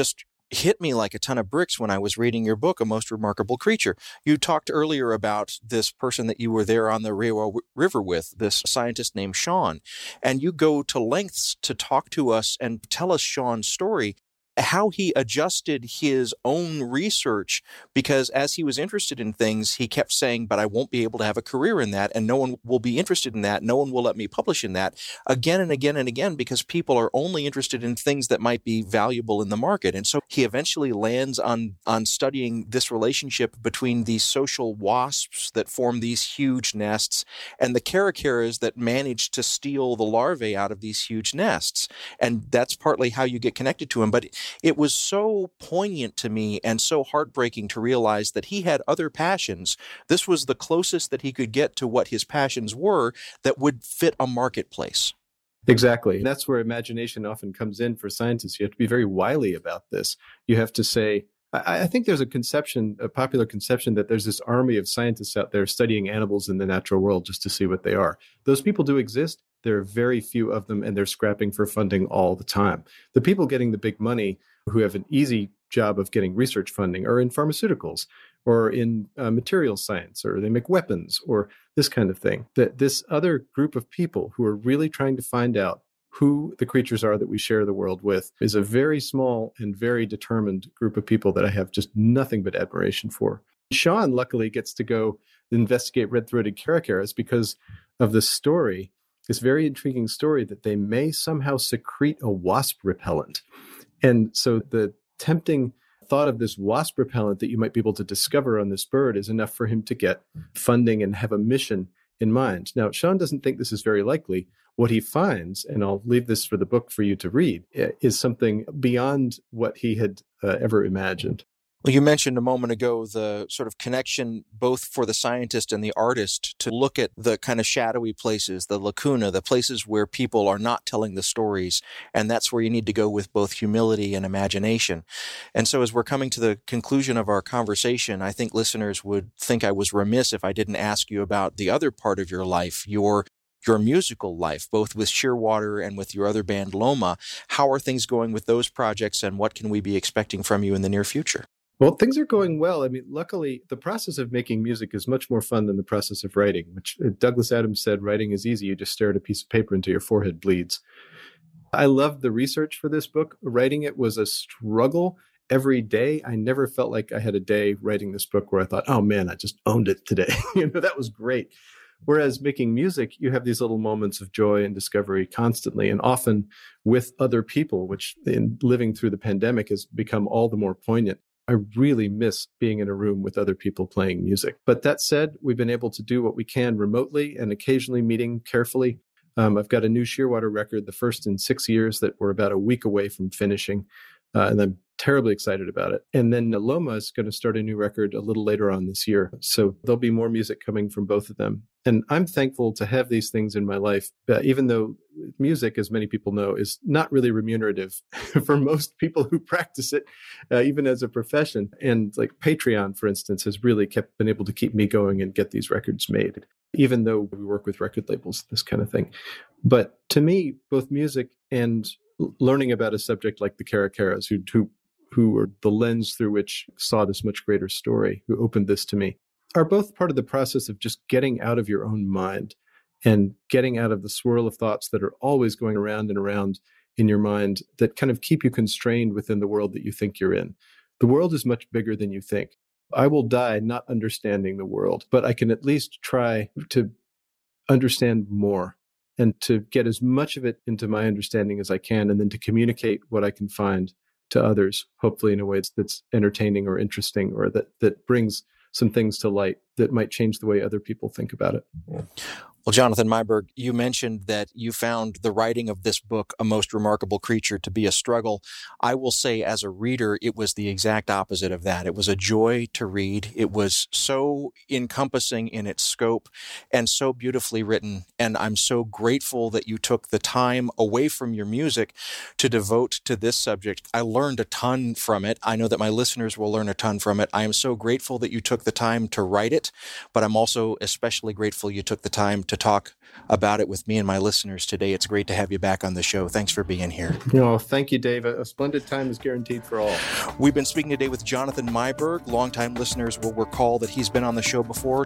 A: hit me like a ton of bricks when I was reading your book, A Most Remarkable Creature. You talked earlier about this person that you were there on the Rewa River with, this scientist named Sean, and you go to lengths to talk to us and tell us Sean's story, how he adjusted his own research, because as he was interested in things, he kept saying, but I won't be able to have a career in that, and no one will be interested in that. No one will let me publish in that, again and again and again, because people are only interested in things that might be valuable in the market. And so he eventually lands on studying this relationship between these social wasps that form these huge nests and the caracaras that manage to steal the larvae out of these huge nests. And that's partly how you get connected to him. But it was so poignant to me and so heartbreaking to realize that he had other passions. This was the closest that he could get to what his passions were that would fit a marketplace.
B: Exactly. That's where imagination often comes in for scientists. You have to be very wily about this. You have to say, I think there's a popular conception that there's this army of scientists out there studying animals in the natural world just to see what they are. Those people do exist. There are very few of them, and they're scrapping for funding all the time. The people getting the big money who have an easy job of getting research funding are in pharmaceuticals or in material science, or they make weapons or this kind of thing. This other group of people who are really trying to find out who the creatures are that we share the world with is a very small and very determined group of people that I have just nothing but admiration for. Sean, luckily, gets to go investigate red-throated caracaras because of the story, this very intriguing story that they may somehow secrete a wasp repellent. And so the tempting thought of this wasp repellent that you might be able to discover on this bird is enough for him to get funding and have a mission in mind. Now, Sean doesn't think this is very likely. What he finds, and I'll leave this for the book for you to read, is something beyond what he had ever imagined.
A: Well, you mentioned a moment ago the sort of connection both for the scientist and the artist to look at the kind of shadowy places, the lacuna, the places where people are not telling the stories. And that's where you need to go with both humility and imagination. And so as we're coming to the conclusion of our conversation, I think listeners would think I was remiss if I didn't ask you about the other part of your life, your musical life, both with Shearwater and with your other band, Loma. How are things going with those projects, and what can we be expecting from you in the near future?
B: Well, things are going well. I mean, luckily, the process of making music is much more fun than the process of writing, which Douglas Adams said, writing is easy. You just stare at a piece of paper until your forehead bleeds. I loved the research for this book. Writing it was a struggle every day. I never felt like I had a day writing this book where I thought, oh man, I just owned it today. That was great. Whereas making music, you have these little moments of joy and discovery constantly, and often with other people, which in living through the pandemic has become all the more poignant. I really miss being in a room with other people playing music. But that said, we've been able to do what we can remotely and occasionally meeting carefully. I've got a new Shearwater record, the first in 6 years, that we're about a week away from finishing. And I'm terribly excited about it. And then Loma is going to start a new record a little later on this year. So there'll be more music coming from both of them. And I'm thankful to have these things in my life, even though music, as many people know, is not really remunerative for most people who practice it, even as a profession. And like Patreon, for instance, has really been able to keep me going and get these records made, even though we work with record labels, this kind of thing. But to me, both music and learning about a subject like the caracaras, who were the lens through which saw this much greater story, who opened this to me, are both part of the process of just getting out of your own mind and getting out of the swirl of thoughts that are always going around and around in your mind that kind of keep you constrained within the world that you think you're in. The world is much bigger than you think. I will die not understanding the world, but I can at least try to understand more and to get as much of it into my understanding as I can, and then to communicate what I can find to others, hopefully in a way that's entertaining or interesting, or that brings some things to light that might change the way other people think about it.
A: Well, Jonathan Meiberg, you mentioned that you found the writing of this book, A Most Remarkable Creature, to be a struggle. I will say as a reader, it was the exact opposite of that. It was a joy to read. It was so encompassing in its scope and so beautifully written. And I'm so grateful that you took the time away from your music to devote to this subject. I learned a ton from it. I know that my listeners will learn a ton from it. I am so grateful that you took the time to write it, but I'm also especially grateful you took the time to talk about it with me and my listeners today. It's great to have you back on the show. Thanks for being here.
B: Thank you, Dave. A splendid time is guaranteed for all.
A: We've been speaking today with Jonathan Myberg. Longtime listeners will recall that he's been on the show before.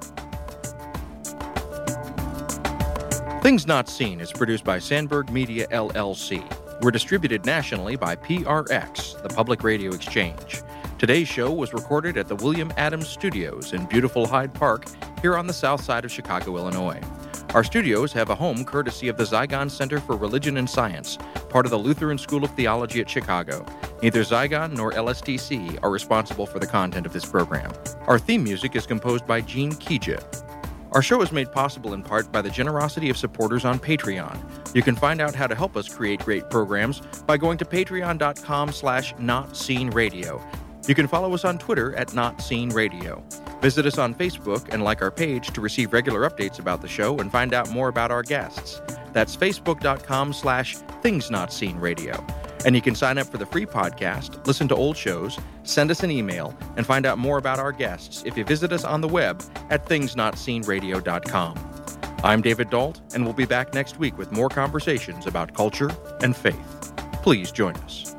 C: Things Not Seen is produced by Sandberg Media, LLC. We're distributed nationally by PRX, the Public Radio Exchange. Today's show was recorded at the William Adams Studios in beautiful Hyde Park here on the south side of Chicago, Illinois. Our studios have a home courtesy of the Zygon Center for Religion and Science, part of the Lutheran School of Theology at Chicago. Neither Zygon nor LSTC are responsible for the content of this program. Our theme music is composed by Gene Kija. Our show is made possible in part by the generosity of supporters on Patreon. You can find out how to help us create great programs by going to patreon.com/notseenradio. You can follow us on Twitter at Not Seen Radio. Visit us on Facebook and like our page to receive regular updates about the show and find out more about our guests. That's facebook.com/thingsnotseenradio. And you can sign up for the free podcast, listen to old shows, send us an email, and find out more about our guests if you visit us on the web at thingsnotseenradio.com. I'm David Dalt, and we'll be back next week with more conversations about culture and faith. Please join us.